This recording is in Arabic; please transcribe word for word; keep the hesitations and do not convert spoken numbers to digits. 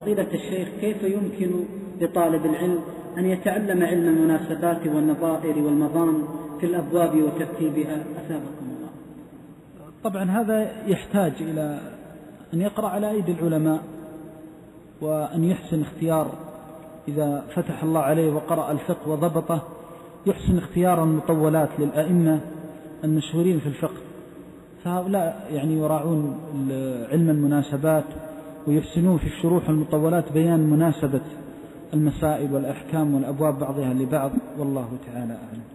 فضيلة الشيخ، كيف يمكن لطالب العلم أن يتعلم علم المناسبات والنظائر والمظان في الأبواب وترتيبها؟ أثابكم الله. طبعا هذا يحتاج إلى أن يقرأ على أيدي العلماء، وأن يحسن اختيار، إذا فتح الله عليه وقرأ الفقه وضبطه يحسن اختيار المطولات للأئمة المشهورين في الفقه، فهؤلاء يعني يراعون علم المناسبات ويحسنون في الشروح المطولات بيان مناسبة المسائل والأحكام والأبواب بعضها لبعض، والله تعالى أعلم.